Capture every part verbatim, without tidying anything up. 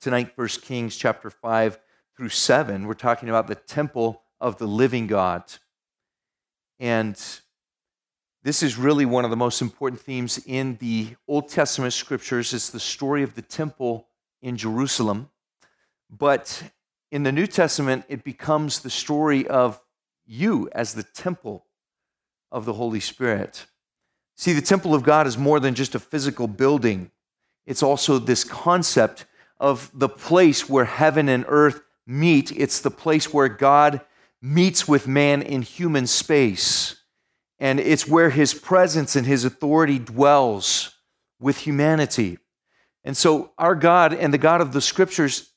tonight, First Kings chapter five through seven. We're talking about the temple of the living God. And this is really one of the most important themes in the Old Testament scriptures. It's the story of the temple in Jerusalem. But in the New Testament, it becomes the story of you as the temple of the Holy Spirit. See, the temple of God is more than just a physical building. It's also this concept of the place where heaven and earth meet. It's the place where God meets with man in human space. And it's where his presence and his authority dwells with humanity. And so our God and the God of the scriptures,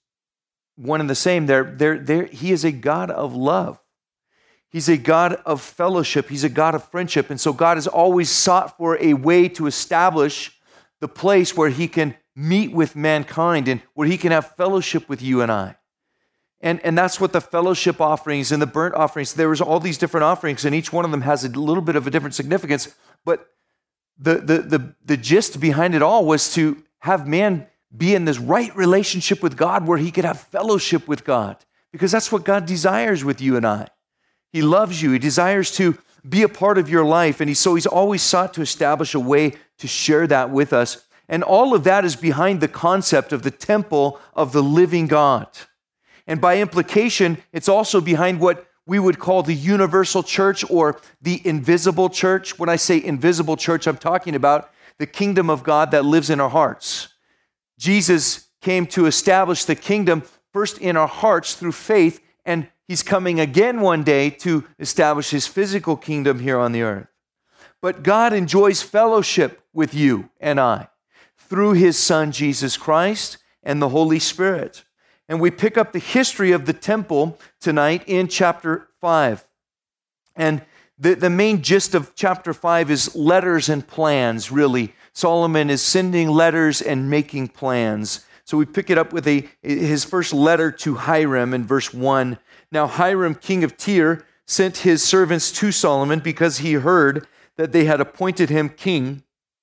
one and the same, they're, they're, they're, he is a God of love. He's a God of fellowship. He's a God of friendship. And so God has always sought for a way to establish the place where he can meet with mankind and where he can have fellowship with you and I. And, and that's what the fellowship offerings and the burnt offerings, there was all these different offerings, and each one of them has a little bit of a different significance. But the, the, the, the gist behind it all was to have man be in this right relationship with God where he could have fellowship with God, because that's what God desires with you and I. He loves you. He desires to be a part of your life, and he, so he's always sought to establish a way to share that with us. And all of that is behind the concept of the temple of the living God. And by implication, it's also behind what we would call the universal church or the invisible church. When I say invisible church, I'm talking about the kingdom of God that lives in our hearts. Jesus came to establish the kingdom first in our hearts through faith, and he's coming again one day to establish his physical kingdom here on the earth. But God enjoys fellowship with you and I through his Son, Jesus Christ, and the Holy Spirit. And we pick up the history of the temple tonight in chapter five. And the, the main gist of chapter five is letters and plans, really. Solomon is sending letters and making plans. So we pick it up with a his first letter to Hiram in verse one. Now Hiram, king of Tyre, sent his servants to Solomon because he heard that they had appointed him king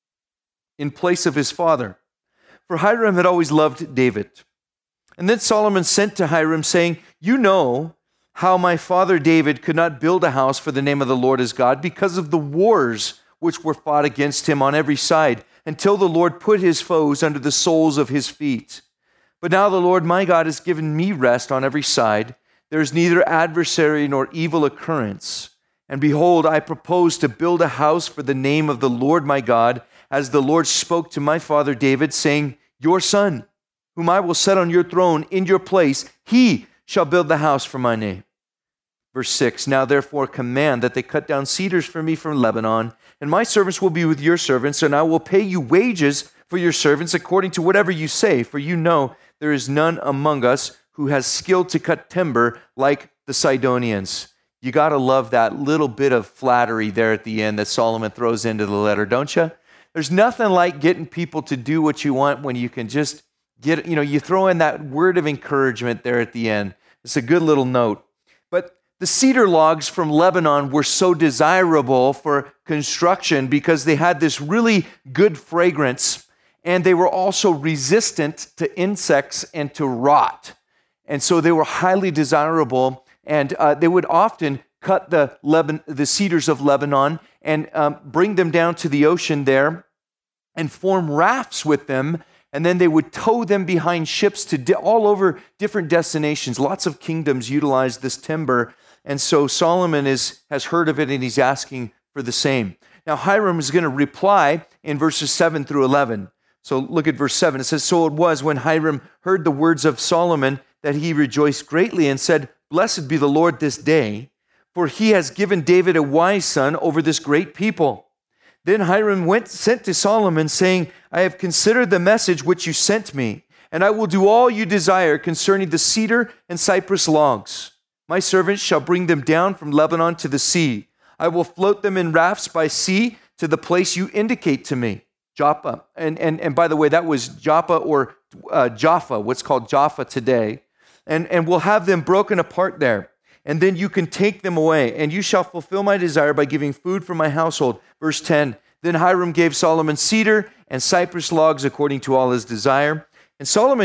in place of his father. For Hiram had always loved David. And then Solomon sent to Hiram, saying, "You know how my father David could not build a house for the name of the Lord his God because of the wars which were fought against him on every side, until the Lord put his foes under the soles of his feet. But now the Lord my God has given me rest on every side. There is neither adversary nor evil occurrence. And behold, I propose to build a house for the name of the Lord my God, as the Lord spoke to my father David, saying, Your son, whom I will set on your throne in your place, he shall build the house for my name." Verse six, "Now therefore command that they cut down cedars for me from Lebanon, and my servants will be with your servants, and I will pay you wages for your servants according to whatever you say, for you know there is none among us who has skill to cut timber like the Sidonians." You got to love that little bit of flattery there at the end that Solomon throws into the letter, don't you? There's nothing like getting people to do what you want when you can just get, you know, you throw in that word of encouragement there at the end. It's a good little note. But the cedar logs from Lebanon were so desirable for construction because they had this really good fragrance, and they were also resistant to insects and to rot. And so they were highly desirable, and uh, they would often cut the Leban- the cedars of Lebanon and um, bring them down to the ocean there and form rafts with them, and then they would tow them behind ships to di- all over different destinations. Lots of kingdoms utilized this timber, and so Solomon is has heard of it, and he's asking for the same. Now Hiram is going to reply in verses seven through eleven. So look at verse seven. It says, "So it was when Hiram heard the words of Solomon that he rejoiced greatly and said, Blessed be the Lord this day, for he has given David a wise son over this great people. Then Hiram went, sent to Solomon, saying, I have considered the message which you sent me, and I will do all you desire concerning the cedar and cypress logs. My servants shall bring them down from Lebanon to the sea. I will float them in rafts by sea to the place you indicate to me." Joppa. And, and, and by the way, that was Joppa or uh, Jaffa, what's called Jaffa today. And, and we'll have them broken apart there. And then you can take them away, and you shall fulfill my desire by giving food for my household. Verse ten, "Then Hiram gave Solomon cedar and cypress logs according to all his desire. And Solomon gave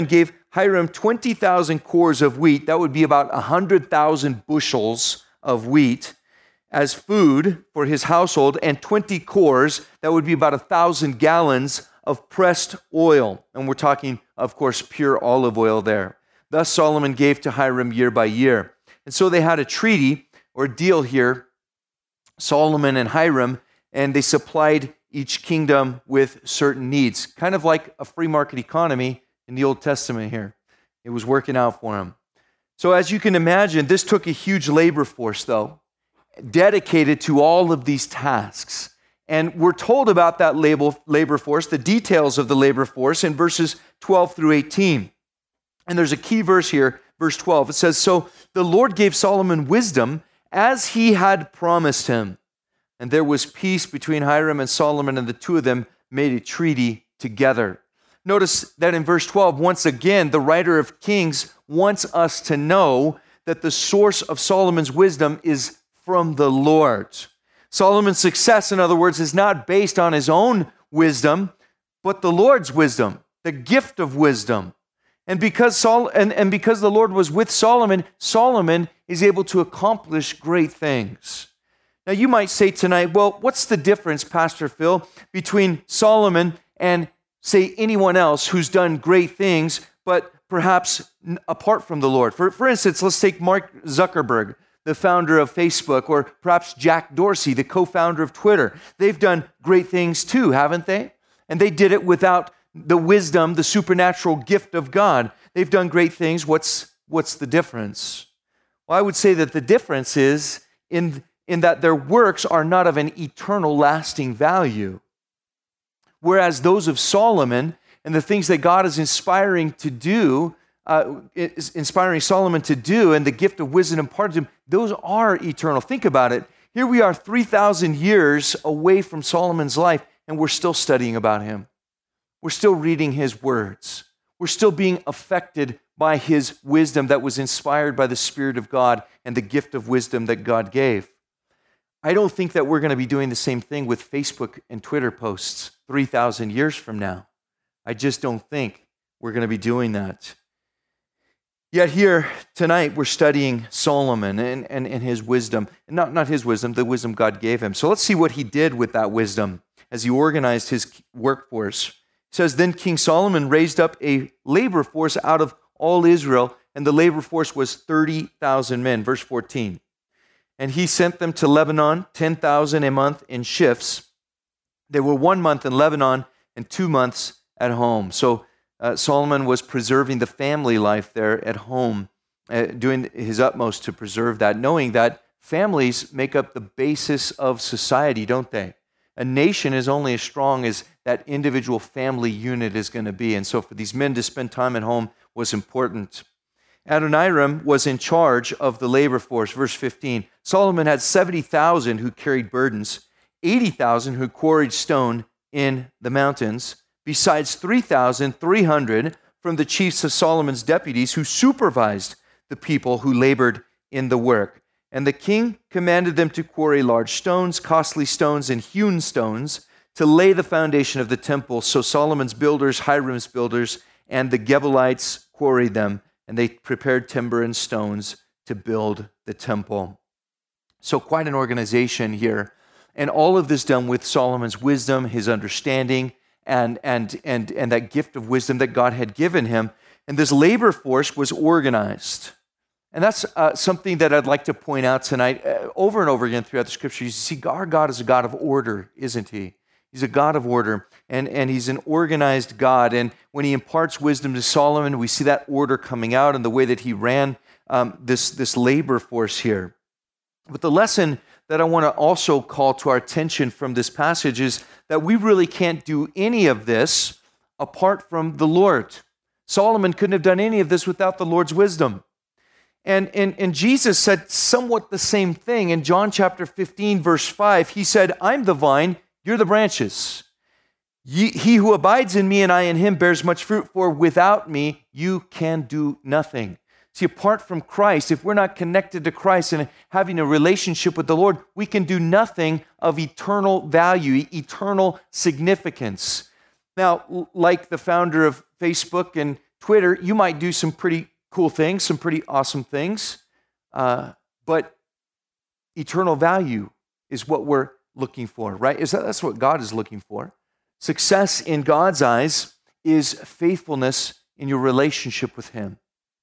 Hiram twenty thousand cores of wheat, that would be about one hundred thousand bushels of wheat, as food for his household, and twenty cores, that would be about one thousand gallons of pressed oil. And we're talking, of course, pure olive oil there. Thus Solomon gave to Hiram year by year. And so they had a treaty or deal here, Solomon and Hiram, and they supplied each kingdom with certain needs, kind of like a free market economy in the Old Testament here. It was working out for them. So as you can imagine, this took a huge labor force, though, dedicated to all of these tasks. And we're told about that labor force, the details of the labor force, in verses twelve through eighteen. And there's a key verse here, verse twelve. It says, "So the Lord gave Solomon wisdom as he had promised him. And there was peace between Hiram and Solomon, and the two of them made a treaty together." Notice that in verse twelve, once again, the writer of Kings wants us to know that the source of Solomon's wisdom is from the Lord. Solomon's success, in other words, is not based on his own wisdom, but the Lord's wisdom, the gift of wisdom. And because Sol- and, and because the Lord was with Solomon, Solomon is able to accomplish great things. Now you might say tonight, well, what's the difference, Pastor Phil, between Solomon and, say, anyone else who's done great things, but perhaps apart from the Lord? For, for instance, let's take Mark Zuckerberg, the founder of Facebook, or perhaps Jack Dorsey, the co-founder of Twitter. They've done great things too, haven't they? And they did it without the wisdom, the supernatural gift of God. They've done great things. What's, what's the difference? Well, I would say that the difference is in, in that their works are not of an eternal, lasting value. Whereas those of Solomon and the things that God is inspiring to do, uh, is inspiring Solomon to do, and the gift of wisdom imparted to him, those are eternal. Think about it. Here we are three thousand years away from Solomon's life, and we're still studying about him. We're still reading his words. We're still being affected by his wisdom that was inspired by the Spirit of God and the gift of wisdom that God gave. I don't think that we're going to be doing the same thing with Facebook and Twitter posts three thousand years from now. I just don't think we're going to be doing that. Yet here tonight we're studying Solomon and, and, and his wisdom. Not, not his wisdom, the wisdom God gave him. So let's see what he did with that wisdom as he organized his workforce. It says, "Then King Solomon raised up a labor force out of all Israel, and the labor force was thirty thousand men." Verse fourteen. "And he sent them to Lebanon, ten thousand a month in shifts. They were one month in Lebanon and two months at home." So uh, Solomon was preserving the family life there at home, uh, doing his utmost to preserve that, knowing that families make up the basis of society, don't they? A nation is only as strong as that individual family unit is going to be. And so for these men to spend time at home was important. Adoniram was in charge of the labor force. Verse fifteen, "Solomon had seventy thousand who carried burdens, eighty thousand who quarried stone in the mountains, besides three thousand three hundred from the chiefs of Solomon's deputies who supervised the people who labored in the work. And the king commanded them to quarry large stones, costly stones, and hewn stones to lay the foundation of the temple. So Solomon's builders, Hiram's builders, and the Gebalites quarried them, and they prepared timber and stones to build the temple." So quite an organization here. And all of this done with Solomon's wisdom, his understanding, and, and, and, and that gift of wisdom that God had given him. And this labor force was organized. And that's uh, something that I'd like to point out tonight. Uh, over and over again throughout the scripture, you see our God is a God of order, isn't he? He's a God of order, and, and he's an organized God. And when he imparts wisdom to Solomon, we see that order coming out in the way that he ran um, this, this labor force here. But the lesson that I want to also call to our attention from this passage is that we really can't do any of this apart from the Lord. Solomon couldn't have done any of this without the Lord's wisdom. And, and, and Jesus said somewhat the same thing in John chapter fifteen, verse five. He said, "I'm the vine, you're the branches. Ye, he who abides in me and I in him bears much fruit, for without me you can do nothing." See, apart from Christ, if we're not connected to Christ and having a relationship with the Lord, we can do nothing of eternal value, eternal significance. Now, like the founder of Facebook and Twitter, you might do some pretty cool things, some pretty awesome things, uh, but eternal value is what we're looking for, right? Is that, that's what God is looking for. Success in God's eyes is faithfulness in your relationship with Him.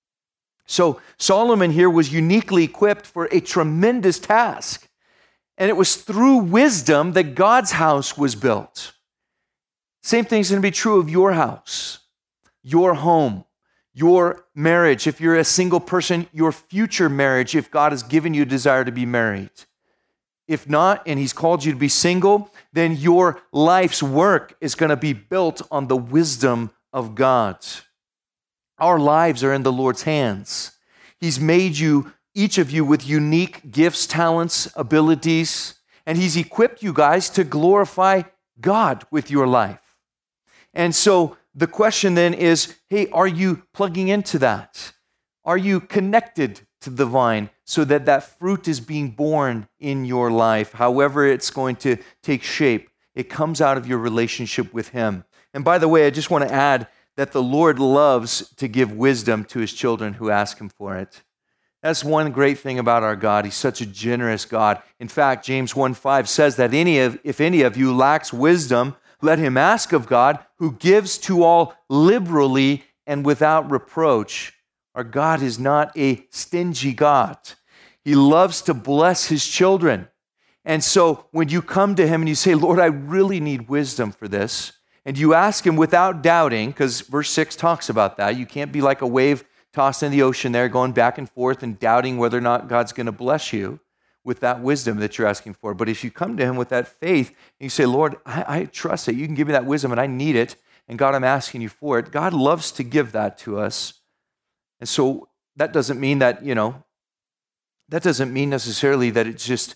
So Solomon here was uniquely equipped for a tremendous task. And it was through wisdom that God's house was built. Same thing's going to be true of your house, your home, your marriage. If you're a single person, your future marriage, if God has given you a desire to be married. If not, and He's called you to be single, then your life's work is going to be built on the wisdom of God. Our lives are in the Lord's hands. He's made you, each of you, with unique gifts, talents, abilities, and He's equipped you guys to glorify God with your life. And so the question then is, hey, are you plugging into that? Are you connected to the vine so that that fruit is being born in your life? However it's going to take shape, it comes out of your relationship with Him. And by the way, I just want to add that the Lord loves to give wisdom to His children who ask Him for it. That's one great thing about our God. He's such a generous God. In fact, James one five says that any of, if any of you lacks wisdom, let him ask of God, who gives to all liberally and without reproach. Our God is not a stingy God. He loves to bless His children. And so when you come to Him and you say, Lord, I really need wisdom for this, and you ask Him without doubting, because verse six talks about that. You can't be like a wave tossed in the ocean there, going back and forth and doubting whether or not God's going to bless you with that wisdom that you're asking for. But if you come to Him with that faith, and you say, Lord, I, I trust that you can give me that wisdom, and I need it, and God, I'm asking you for it. God loves to give that to us. And so that doesn't mean that, you know, that doesn't mean necessarily that it's just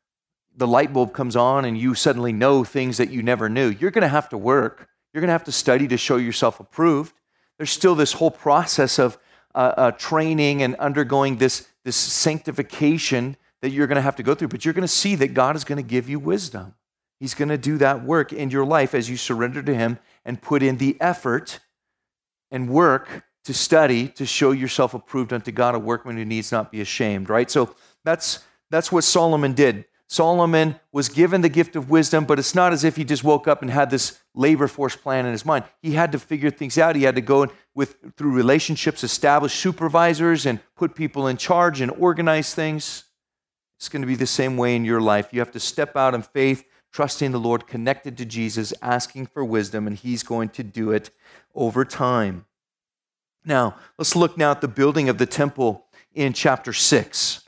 the light bulb comes on and you suddenly know things that you never knew. You're going to have to work. You're going to have to study to show yourself approved. There's still this whole process of uh, uh, training and undergoing this, this sanctification that you're going to have to go through. But you're going to see that God is going to give you wisdom. He's going to do that work in your life as you surrender to Him and put in the effort and work to study, to show yourself approved unto God, a workman who needs not be ashamed, right? So that's that's what Solomon did. Solomon was given the gift of wisdom, but it's not as if he just woke up and had this labor force plan in his mind. He had to figure things out. He had to go with through relationships, establish supervisors, and put people in charge and organize things. It's going to be the same way in your life. You have to step out in faith, trusting the Lord, connected to Jesus, asking for wisdom, and He's going to do it over time. Now, let's look now at the building of the temple in chapter six.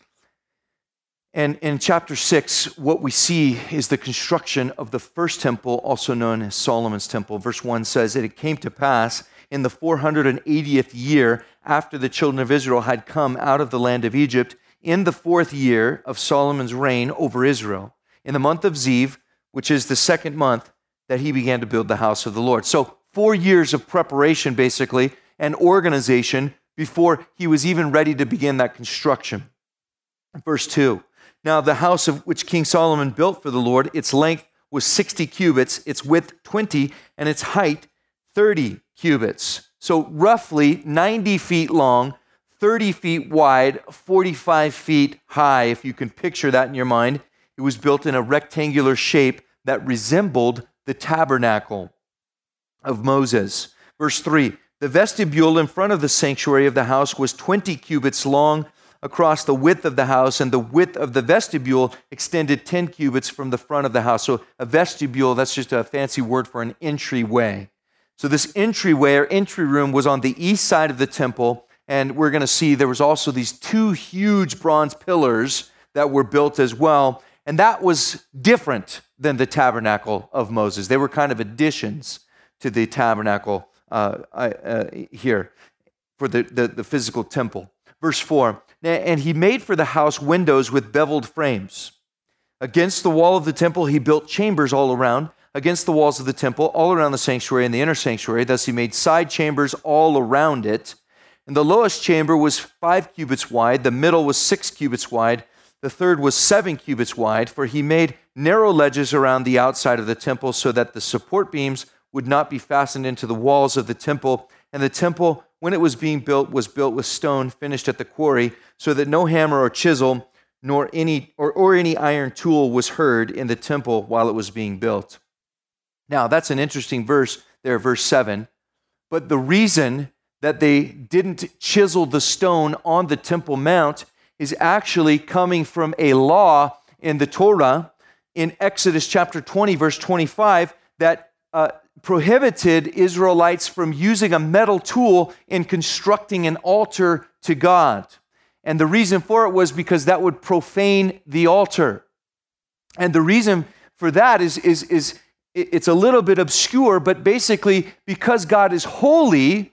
And in chapter six, what we see is the construction of the first temple, also known as Solomon's temple. Verse one says that it came to pass in the four hundred eightieth year after the children of Israel had come out of the land of Egypt, in the fourth year of Solomon's reign over Israel, in the month of Ziv, which is the second month, that he began to build the house of the Lord. So four years of preparation, basically, and organization before he was even ready to begin that construction. Verse two, now the house of which King Solomon built for the Lord, its length was sixty cubits, its width twenty, and its height thirty cubits. So roughly ninety feet long, thirty feet wide, forty-five feet high, if you can picture that in your mind. It was built in a rectangular shape that resembled the tabernacle of Moses. Verse three, the vestibule in front of the sanctuary of the house was twenty cubits long across the width of the house, and the width of the vestibule extended ten cubits from the front of the house. So a vestibule, that's just a fancy word for an entryway. So this entryway or entry room was on the east side of the temple, and we're going to see there was also these two huge bronze pillars that were built as well, and that was different than the tabernacle of Moses. They were kind of additions to the tabernacle uh, uh, here for the, the, the physical temple. Verse four, and he made for the house windows with beveled frames. Against the wall of the temple he built chambers all around, against the walls of the temple, all around the sanctuary and the inner sanctuary. Thus he made side chambers all around it. And the lowest chamber was five cubits wide, the middle was six cubits wide, the third was seven cubits wide, for he made narrow ledges around the outside of the temple so that the support beams would not be fastened into the walls of the temple, and the temple when it was being built, was built with stone finished at the quarry, so that no hammer or chisel nor any or, or any iron tool was heard in the temple while it was being built. Now, that's an interesting verse there, verse seven. But the reason that they didn't chisel the stone on the Temple Mount is actually coming from a law in the Torah in Exodus chapter twenty, verse twenty-five, that uh, prohibited Israelites from using a metal tool in constructing an altar to God. And the reason for it was because that would profane the altar. And the reason for that is, is, is it's a little bit obscure, but basically because God is holy,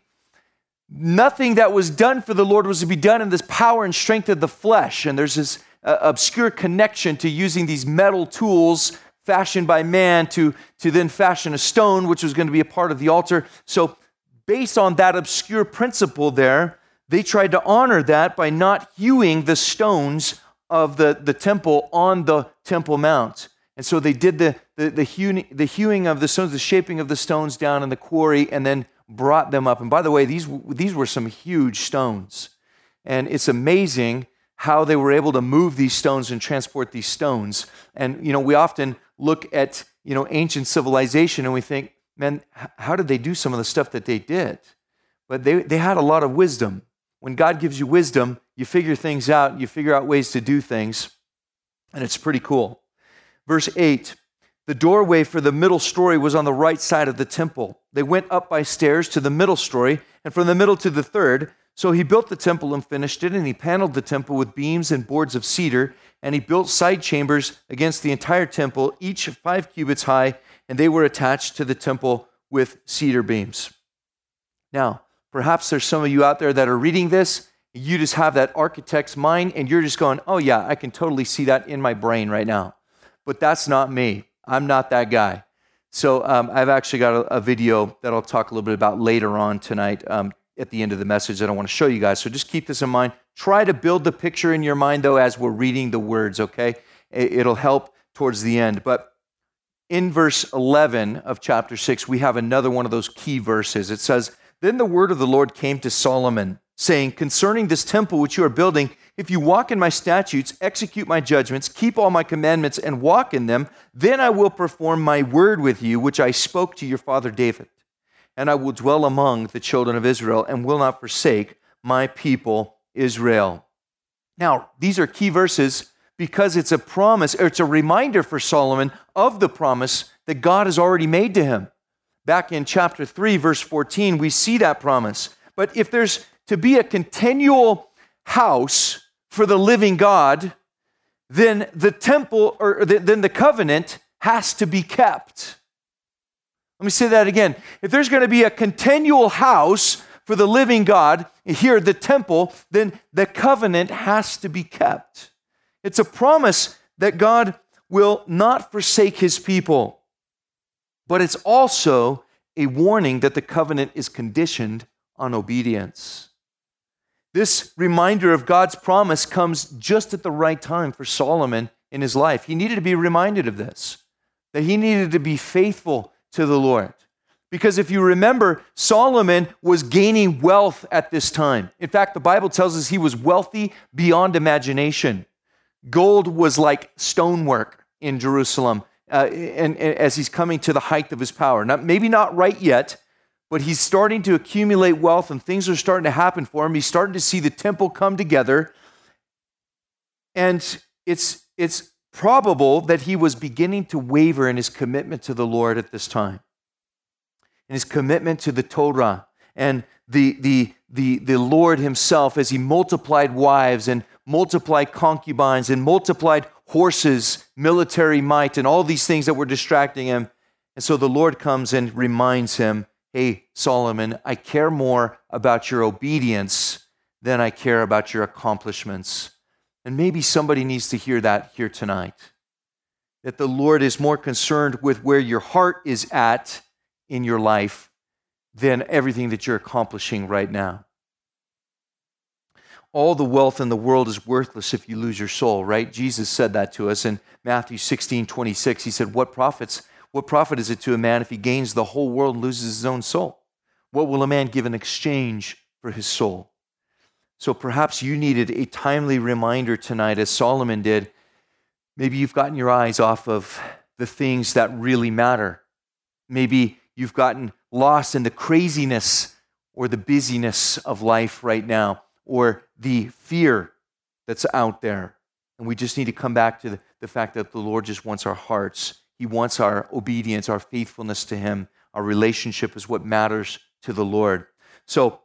nothing that was done for the Lord was to be done in this power and strength of the flesh. And there's this uh, obscure connection to using these metal tools fashioned by man to, to then fashion a stone, which was going to be a part of the altar. So based on that obscure principle there, they tried to honor that by not hewing the stones of the, the temple on the Temple Mount. And so they did the, the, the, hewing, the hewing of the stones, the shaping of the stones down in the quarry, and then brought them up. And by the way, these, these were some huge stones. And it's amazing how they were able to move these stones and transport these stones. And, you know, we often look at, you know, ancient civilization and we think, man, how did they do some of the stuff that they did? But they, they had a lot of wisdom. When God gives you wisdom, you figure things out, you figure out ways to do things, and it's pretty cool. Verse eight, the doorway for the middle story was on the right side of the temple. They went up by stairs to the middle story, and from the middle to the third. So he built the temple and finished it, and he paneled the temple with beams and boards of cedar, and he built side chambers against the entire temple, each five cubits high, and they were attached to the temple with cedar beams. Now, perhaps there's some of you out there that are reading this, you just have that architect's mind, and you're just going, oh yeah, I can totally see that in my brain right now. But that's not me. I'm not that guy. So um, I've actually got a, a video that I'll talk a little bit about later on tonight um, at the end of the message that I want to show you guys. So just keep this in mind. Try to build the picture in your mind, though, as we're reading the words, okay? It, it'll help towards the end. But in verse eleven of chapter six, we have another one of those key verses. It says, then the word of the Lord came to Solomon, saying, concerning this temple which you are building, if you walk in my statutes, execute my judgments, keep all my commandments, and walk in them, then I will perform my word with you, which I spoke to your father David. And I will dwell among the children of Israel, and will not forsake my people Israel. Now, these are key verses because it's a promise, or it's a reminder for Solomon of the promise that God has already made to him. Back in chapter three, verse fourteen, we see that promise. But if there's to be a continual house for the living God, then the temple, or then the covenant has to be kept. Let me say that again. If there's going to be a continual house for the living God, here, the temple, then the covenant has to be kept. It's a promise that God will not forsake his people. But it's also a warning that the covenant is conditioned on obedience. This reminder of God's promise comes just at the right time for Solomon in his life. He needed to be reminded of this, that he needed to be faithful to the Lord. Because if you remember, Solomon was gaining wealth at this time. In fact, the Bible tells us he was wealthy beyond imagination. Gold was like stonework in Jerusalem. Uh, and, and as he's coming to the height of his power. Now, maybe not right yet, but he's starting to accumulate wealth and things are starting to happen for him. He's starting to see the temple come together. And it's, it's probable that he was beginning to waver in his commitment to the Lord at this time. And his commitment to the Torah and the, the, the, the Lord himself as he multiplied wives and multiplied concubines and multiplied horses, military might, and all these things that were distracting him. And so the Lord comes and reminds him, hey, Solomon, I care more about your obedience than I care about your accomplishments. And maybe somebody needs to hear that here tonight, that the Lord is more concerned with where your heart is at in your life than everything that you're accomplishing right now. All the wealth in the world is worthless if you lose your soul, right? Jesus said that to us in Matthew sixteen twenty-six. He said, what profits, what profit is it to a man if he gains the whole world and loses his own soul? What will a man give in exchange for his soul. So perhaps you needed a timely reminder tonight, as Solomon did. Maybe you've gotten your eyes off of the things that really matter. Maybe you've gotten lost in the craziness or the busyness of life right now, or the fear that's out there. And we just need to come back to the, the fact that the Lord just wants our hearts. He wants our obedience, our faithfulness to him. Our relationship is what matters to the Lord. So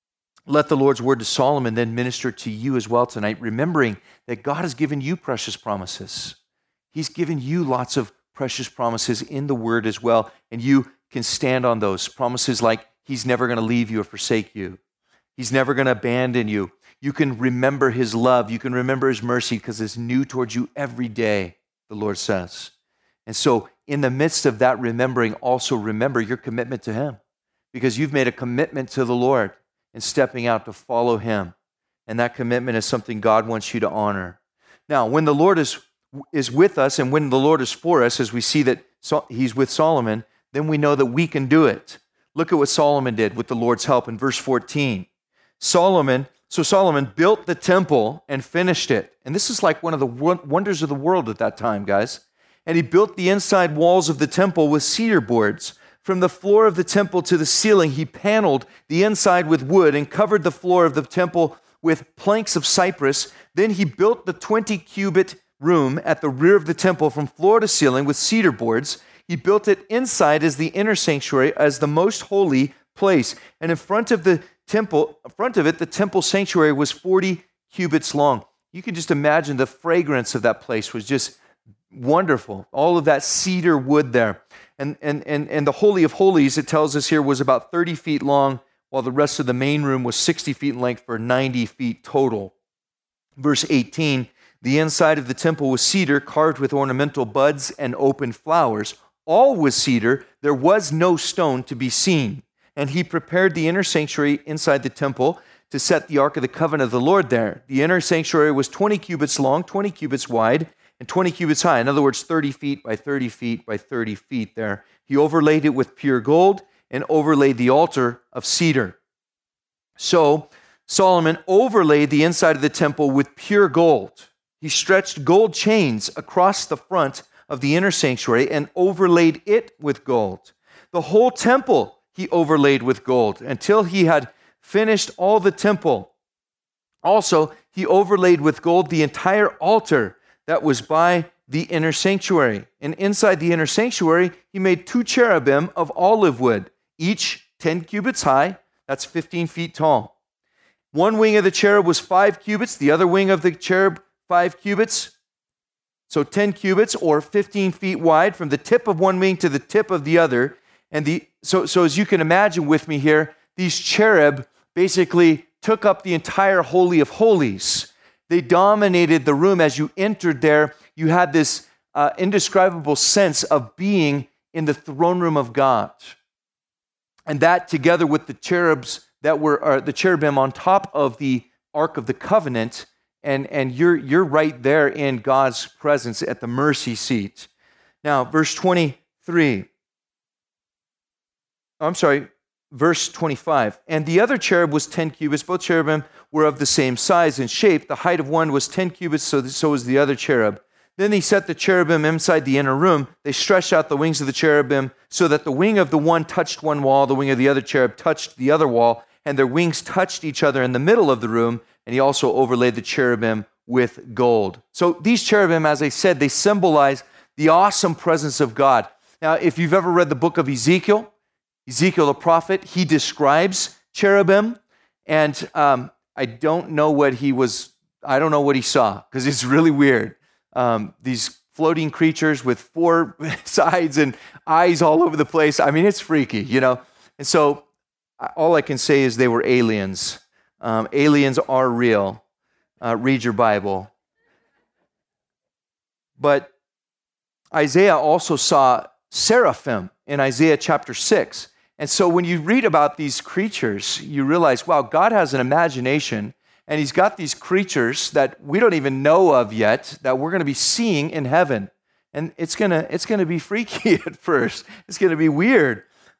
let the Lord's word to Solomon then minister to you as well tonight, remembering that God has given you precious promises. He's given you lots of precious promises in the word as well, and you can stand on those promises, like he's never going to leave you or forsake you. He's never going to abandon you. You can remember his love. You can remember his mercy because it's new towards you every day, the Lord says. And so in the midst of that remembering, also remember your commitment to him, because you've made a commitment to the Lord and stepping out to follow him. And that commitment is something God wants you to honor. Now, when the Lord is, is with us and when the Lord is for us, as we see that so, he's with Solomon, then we know that we can do it. Look at what Solomon did with the Lord's help in verse fourteen. Solomon, so Solomon built the temple and finished it. And this is like one of the wonders of the world at that time, guys. And he built the inside walls of the temple with cedar boards. From the floor of the temple to the ceiling, he paneled the inside with wood and covered the floor of the temple with planks of cypress. Then he built the twenty cubit room at the rear of the temple from floor to ceiling with cedar boards. He built it inside as the inner sanctuary, as the most holy place. And in front of the temple, in front of it, the temple sanctuary was forty cubits long. You can just imagine the fragrance of that place was just wonderful. All of that cedar wood there. And, and, and, and the Holy of Holies, it tells us here, was about thirty feet long, while the rest of the main room was sixty feet in length for ninety feet total. Verse eighteen, the inside of the temple was cedar, carved with ornamental buds and open flowers. All was cedar. There was no stone to be seen. And he prepared the inner sanctuary inside the temple to set the Ark of the Covenant of the Lord there. The inner sanctuary was twenty cubits long, twenty cubits wide, and twenty cubits high. In other words, thirty feet by thirty feet by thirty feet there. He overlaid it with pure gold and overlaid the altar of cedar. So Solomon overlaid the inside of the temple with pure gold. He stretched gold chains across the front of the inner sanctuary and overlaid it with gold. The whole temple he overlaid with gold until he had finished all the temple. Also, he overlaid with gold the entire altar that was by the inner sanctuary. And inside the inner sanctuary, he made two cherubim of olive wood, each ten cubits high. That's fifteen feet tall. One wing of the cherub was five cubits, the other wing of the cherub five cubits. So ten cubits or fifteen feet wide from the tip of one wing to the tip of the other. And the so, so as you can imagine with me here, these cherub basically took up the entire Holy of Holies. They dominated the room. As you entered there, you had this uh, indescribable sense of being in the throne room of God. And that, together with the cherubs that were uh, the cherubim on top of the Ark of the Covenant, and, and you're, you're right there in God's presence at the mercy seat. Now, verse twenty-three. I'm sorry, verse twenty-five. And the other cherub was ten cubits. Both cherubim were of the same size and shape. The height of one was ten cubits, so, so was the other cherub. Then he set the cherubim inside the inner room. They stretched out the wings of the cherubim so that the wing of the one touched one wall, the wing of the other cherub touched the other wall, and their wings touched each other in the middle of the room. And he also overlaid the cherubim with gold. So these cherubim, as I said, they symbolize the awesome presence of God. Now, if you've ever read the book of Ezekiel, Ezekiel the prophet, he describes cherubim, and um, I don't know what he was, I don't know what he saw, because it's really weird. Um, these floating creatures with four sides and eyes all over the place. I mean, it's freaky, you know. And so all I can say is they were aliens. Um, aliens are real. Uh, read your Bible. But Isaiah also saw seraphim in Isaiah chapter six. And so when you read about these creatures, you realize, wow, God has an imagination, and he's got these creatures that we don't even know of yet that we're going to be seeing in heaven. And it's going to it's going to be freaky at first. It's going to be weird.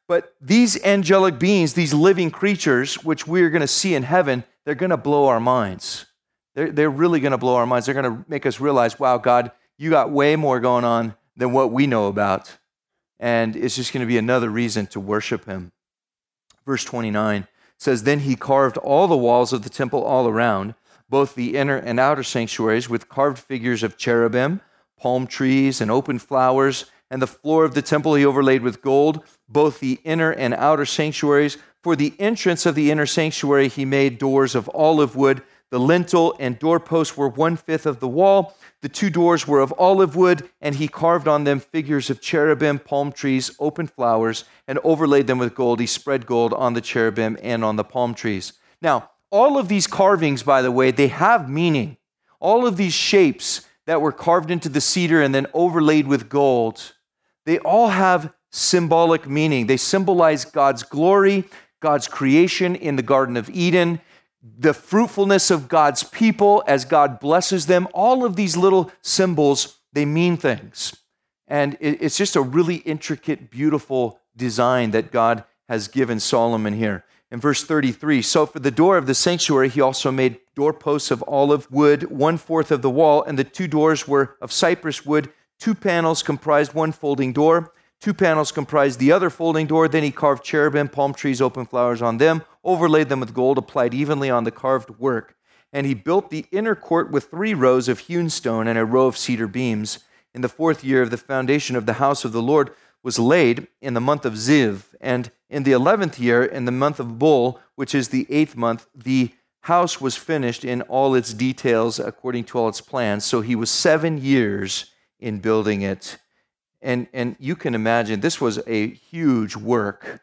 But these angelic beings, these living creatures, which we're going to see in heaven, they're going to blow our minds. They're, they're really going to blow our minds. They're going to make us realize, wow, God, you got way more going on than what we know about. And it's just going to be another reason to worship him. Verse twenty-nine says, then he carved all the walls of the temple all around, both the inner and outer sanctuaries, with carved figures of cherubim, palm trees, and open flowers. And the floor of the temple he overlaid with gold, both the inner and outer sanctuaries. For the entrance of the inner sanctuary he made doors of olive wood. The lintel and doorposts were one-fifth of the wall. The two doors were of olive wood, and he carved on them figures of cherubim, palm trees, open flowers, and overlaid them with gold. He spread gold on the cherubim and on the palm trees. Now, all of these carvings, by the way, they have meaning. All of these shapes that were carved into the cedar and then overlaid with gold, they all have symbolic meaning. They symbolize God's glory, God's creation in the Garden of Eden, the fruitfulness of God's people as God blesses them. All of these little symbols, they mean things. And it's just a really intricate, beautiful design that God has given Solomon here. In verse thirty-three, so for the door of the sanctuary, he also made doorposts of olive wood, one-fourth of the wall, and the two doors were of cypress wood. Two panels comprised one folding door. Two panels comprised the other folding door. Then he carved cherubim, palm trees, open flowers on them, overlaid them with gold, applied evenly on the carved work. And he built the inner court with three rows of hewn stone and a row of cedar beams. In the fourth year of the foundation of the house of the Lord was laid in the month of Ziv. And in the eleventh year, in the month of Bul, which is the eighth month, the house was finished in all its details according to all its plans. So he was seven years in building it. And, and you can imagine this was a huge work.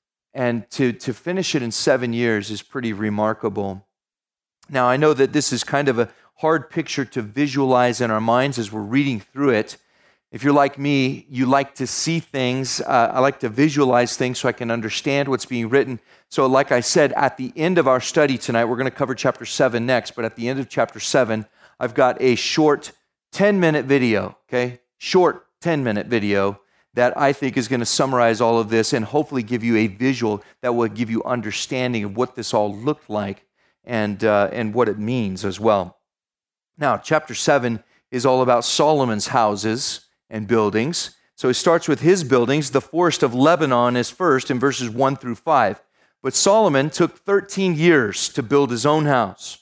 And to, to finish it in seven years is pretty remarkable. Now, I know that this is kind of a hard picture to visualize in our minds as we're reading through it. If you're like me, you like to see things. Uh, I like to visualize things so I can understand what's being written. So like I said, at the end of our study tonight, we're going to cover chapter seven next, but at the end of chapter seven, I've got a short ten-minute video, okay? Short ten-minute video that I think is going to summarize all of this and hopefully give you a visual that will give you understanding of what this all looked like and, uh, and what it means as well. Now, chapter seven is all about Solomon's houses and buildings. So it starts with his buildings. The forest of Lebanon is first in verses one through five. But Solomon took thirteen years to build his own house.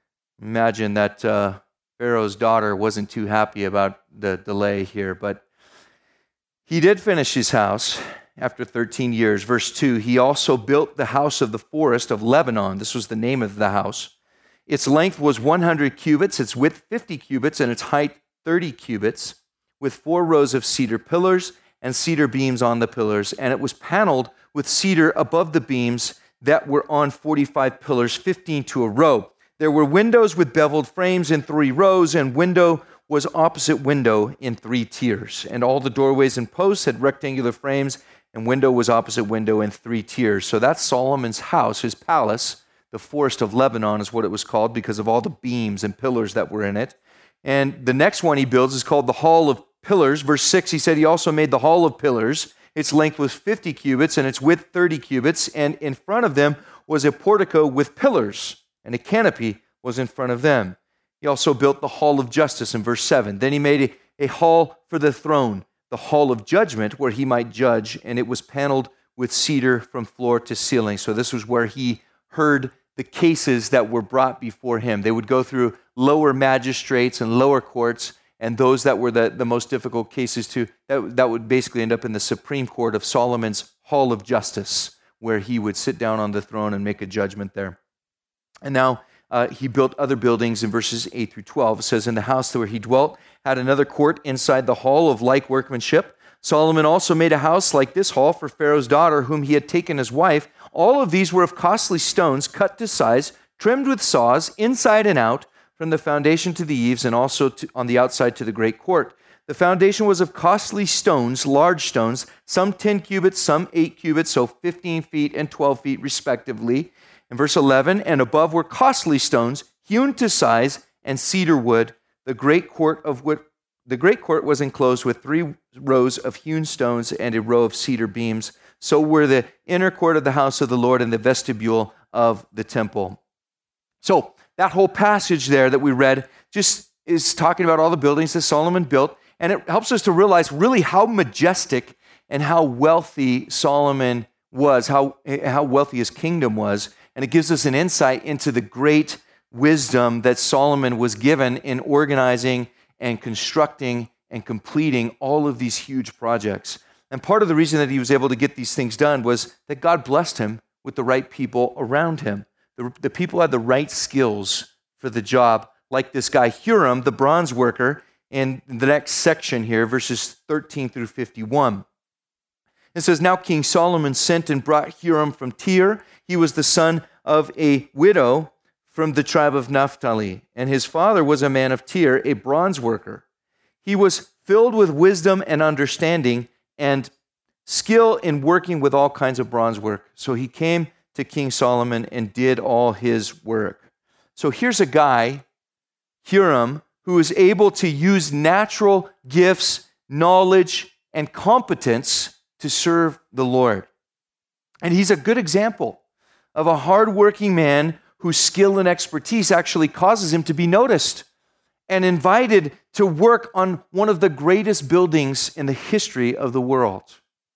Imagine that uh, Pharaoh's daughter wasn't too happy about the delay here, but he did finish his house after thirteen years. Verse two, he also built the house of the forest of Lebanon. This was the name of the house. Its length was one hundred cubits, its width fifty cubits, and its height thirty cubits, with four rows of cedar pillars and cedar beams on the pillars. And it was paneled with cedar above the beams that were on forty-five pillars, fifteen to a row. There were windows with beveled frames in three rows, and window was opposite window in three tiers. And all the doorways and posts had rectangular frames, and window was opposite window in three tiers. So that's Solomon's house, his palace. The forest of Lebanon is what it was called because of all the beams and pillars that were in it. And the next one he builds is called the Hall of Pillars. Verse six, he said he also made the Hall of Pillars. Its length was fifty cubits, and its width thirty cubits. And in front of them was a portico with pillars, and a canopy was in front of them. He also built the Hall of Justice in verse seven. Then he made a, a hall for the throne, the Hall of Judgment, where he might judge, and it was paneled with cedar from floor to ceiling. So this was where he heard the cases that were brought before him. They would go through lower magistrates and lower courts, and those that were the, the most difficult cases to, that, that would basically end up in the Supreme Court of Solomon's Hall of Justice, where he would sit down on the throne and make a judgment there. And now uh, he built other buildings in verses eight through twelve. It says, in the house where he dwelt had another court inside the hall of like workmanship. Solomon also made a house like this hall for Pharaoh's daughter, whom he had taken as wife. All of these were of costly stones, cut to size, trimmed with saws, inside and out, from the foundation to the eaves, and also to, on the outside to the great court. The foundation was of costly stones, large stones, some ten cubits, some eight cubits, so fifteen feet and twelve feet respectively. In verse eleven, and above were costly stones, hewn to size, and cedar wood. The great court of what the great court was enclosed with three rows of hewn stones and a row of cedar beams. So were the inner court of the house of the Lord and the vestibule of the temple. So that whole passage there that we read just is talking about all the buildings that Solomon built, and it helps us to realize really how majestic and how wealthy Solomon was, how, how wealthy his kingdom was, and it gives us an insight into the great wisdom that Solomon was given in organizing and constructing and completing all of these huge projects. And part of the reason that he was able to get these things done was that God blessed him with the right people around him. The, the people had the right skills for the job, like this guy Huram, the bronze worker, in the next section here, verses thirteen through fifty-one. It says, "Now King Solomon sent and brought Huram from Tyre. He was the son of a widow from the tribe of Naphtali, and his father was a man of Tyre, a bronze worker. He was filled with wisdom and understanding and skill in working with all kinds of bronze work. So he came to King Solomon and did all his work." So here's a guy, Huram, who is able to use natural gifts, knowledge, and competence to serve the Lord. And he's a good example of a hardworking man whose skill and expertise actually causes him to be noticed and invited to work on one of the greatest buildings in the history of the world.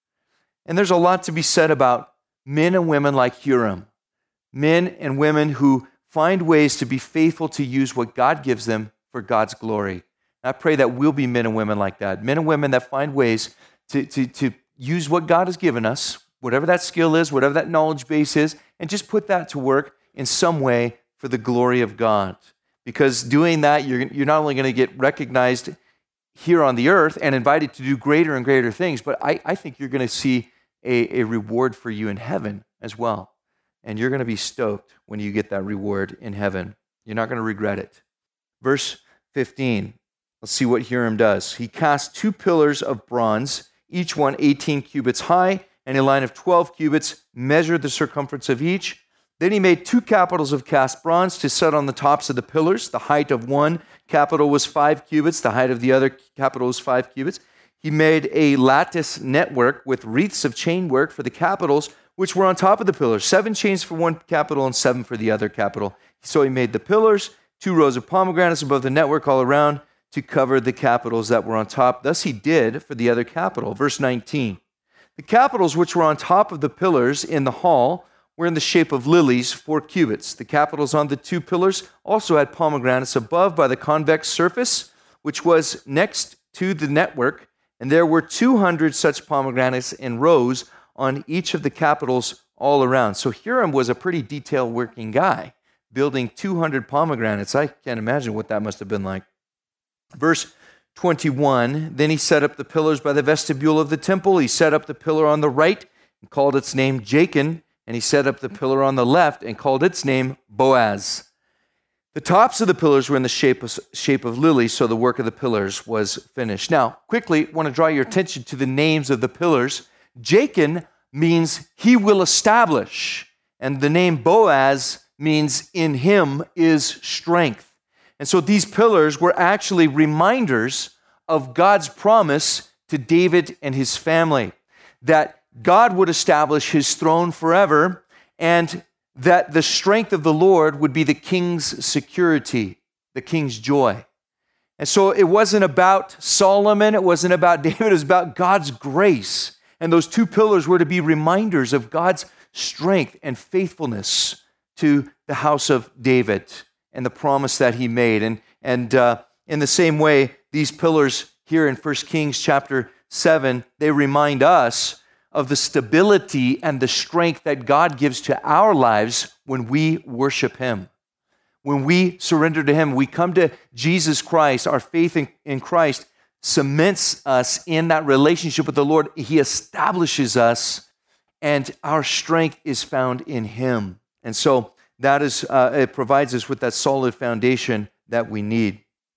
And there's a lot to be said about men and women like Huram, men and women who find ways to be faithful to use what God gives them for God's glory. And I pray that we'll be men and women like that, men and women that find ways to, to, to use what God has given us, whatever that skill is, whatever that knowledge base is, and just put that to work in some way for the glory of God. Because doing that, you're, you're not only going to get recognized here on the earth and invited to do greater and greater things, but I, I think you're going to see a, a reward for you in heaven as well. And you're going to be stoked when you get that reward in heaven. You're not going to regret it. Verse fifteen, let's see what Huram does. He cast two pillars of bronze, each one eighteen cubits high, and a line of twelve cubits measured the circumference of each. Then he made two capitals of cast bronze to set on the tops of the pillars. The height of one capital was five cubits. The height of the other capital was five cubits. He made a lattice network with wreaths of chainwork for the capitals, which were on top of the pillars. Seven chains for one capital and seven for the other capital. So he made the pillars, two rows of pomegranates above the network all around to cover the capitals that were on top. Thus he did for the other capital. Verse nineteen. The capitals which were on top of the pillars in the hall were in the shape of lilies, four cubits. The capitals on the two pillars also had pomegranates above by the convex surface, which was next to the network, and there were two hundred such pomegranates in rows on each of the capitals all around. So Huram was a pretty detailed working guy, building two hundred pomegranates. I can't imagine what that must have been like. Verse twenty-one, then he set up the pillars by the vestibule of the temple. He set up the pillar on the right and called its name Jachin, and he set up the pillar on the left and called its name Boaz. The tops of the pillars were in the shape of, shape of lilies, so the work of the pillars was finished. Now, quickly, I want to draw your attention to the names of the pillars. Jachin means he will establish, and the name Boaz means in him is strength. And so these pillars were actually reminders of God's promise to David and his family, that God would establish his throne forever, and that the strength of the Lord would be the king's security, the king's joy. And so it wasn't about Solomon, it wasn't about David, it was about God's grace. And those two pillars were to be reminders of God's strength and faithfulness to the house of David and the promise that he made. And, and uh, in the same way, these pillars here in First Kings chapter seven, they remind us of the stability and the strength that God gives to our lives when we worship him. When we surrender to him, we come to Jesus Christ, our faith in, in Christ cements us in that relationship with the Lord. He establishes us, and our strength is found in him. And so that is, uh, it provides us with that solid foundation that we need.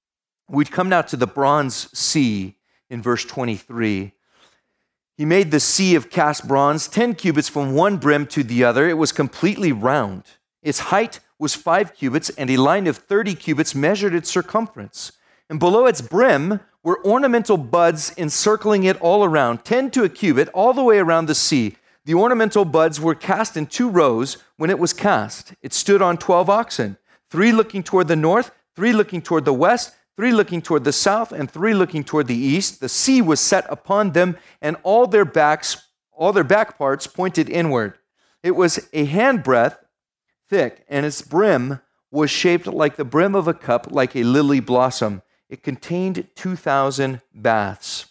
We come now to the bronze sea in verse twenty-three. He made the sea of cast bronze, ten cubits from one brim to the other. It was completely round. Its height was five cubits, and a line of thirty cubits measured its circumference. And below its brim were ornamental buds encircling it all around, ten to a cubit, all the way around the sea. The ornamental buds were cast in two rows when it was cast. It stood on twelve oxen, three looking toward the north, three looking toward the west, three looking toward the south, and three looking toward the east. The sea was set upon them, and all their backs, all their back parts pointed inward. It was a handbreadth thick, and its brim was shaped like the brim of a cup, like a lily blossom. It contained two thousand baths.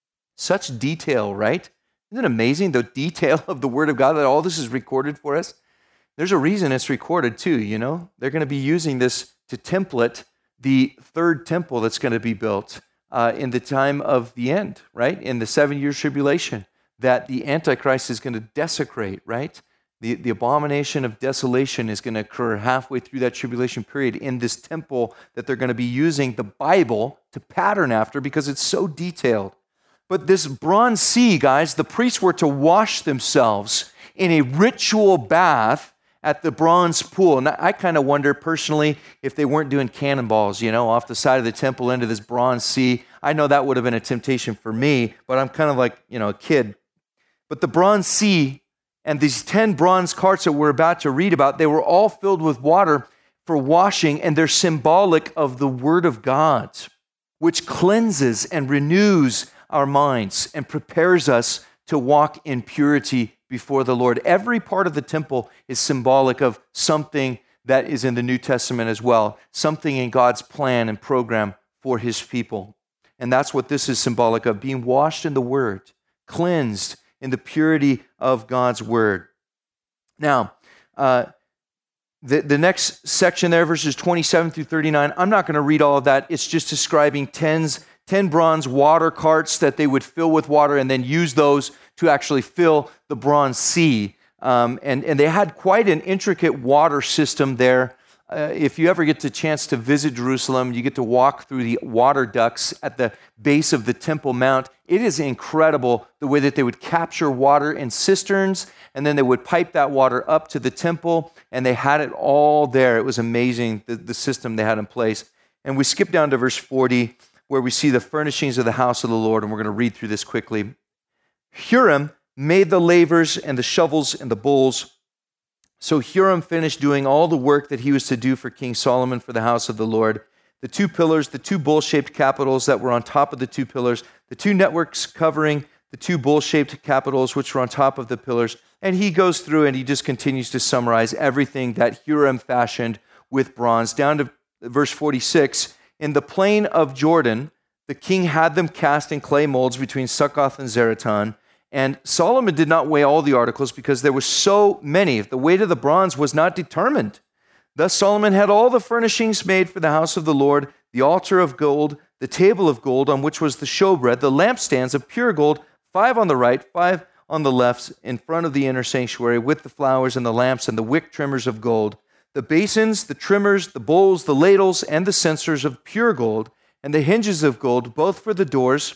Such detail, right? Isn't it amazing, the detail of the Word of God, that all this is recorded for us? There's a reason it's recorded too, you know? They're going to be using this to template the third temple that's going to be built uh, in the time of the end, right? In the seven-year tribulation, that the Antichrist is going to desecrate, right? The, the abomination of desolation is going to occur halfway through that tribulation period in this temple that they're going to be using the Bible to pattern after because it's so detailed. But this bronze sea, guys, the priests were to wash themselves in a ritual bath at the bronze pool. And I kind of wonder personally if they weren't doing cannonballs, you know, off the side of the temple into this bronze sea. I know that would have been a temptation for me, but I'm kind of like, you know, a kid. But the bronze sea and these ten bronze carts that we're about to read about, they were all filled with water for washing, and they're symbolic of the Word of God, which cleanses and renews our minds and prepares us to walk in purity before the Lord. Every part of the temple is symbolic of something that is in the New Testament as well, something in God's plan and program for His people. And that's what this is symbolic of, being washed in the Word, cleansed in the purity of God's Word. Now, uh, the, the next section there, verses twenty-seven through thirty-nine, I'm not going to read all of that. It's just describing tens, ten bronze water carts that they would fill with water and then use those to actually fill the bronze sea. Um, and, and they had quite an intricate water system there. Uh, if you ever get the chance to visit Jerusalem, you get to walk through the water ducts at the base of the Temple Mount. It is incredible the way that they would capture water in cisterns, and then they would pipe that water up to the temple, and they had it all there. It was amazing, the, the system they had in place. And we skip down to verse forty, where we see the furnishings of the house of the Lord, and we're going to read through this quickly. Huram made the lavers and the shovels and the bowls. So Huram finished doing all the work that he was to do for King Solomon for the house of the Lord. The two pillars, the two bowl-shaped capitals that were on top of the two pillars, the two networks covering the two bowl-shaped capitals which were on top of the pillars. And he goes through and he just continues to summarize everything that Huram fashioned with bronze. Down to verse forty-six, in the plain of Jordan, the king had them cast in clay molds between Succoth and Zaratan. And Solomon did not weigh all the articles because there were so many. The weight of the bronze was not determined. Thus Solomon had all the furnishings made for the house of the Lord, the altar of gold, the table of gold on which was the showbread, the lampstands of pure gold, five on the right, five on the left, in front of the inner sanctuary, with the flowers and the lamps and the wick trimmers of gold, the basins, the trimmers, the bowls, the ladles, and the censers of pure gold, and the hinges of gold, both for the doors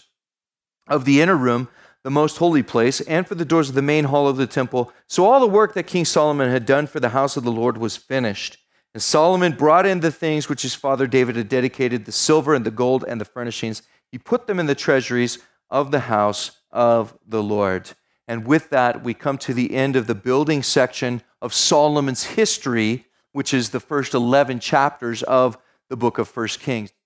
of the inner room, the most holy place, and for the doors of the main hall of the temple. So all the work that King Solomon had done for the house of the Lord was finished. And Solomon brought in the things which his father David had dedicated, the silver and the gold and the furnishings. He put them in the treasuries of the house of the Lord. And with that, we come to the end of the building section of Solomon's history, which is the first eleven chapters of the book of First Kings.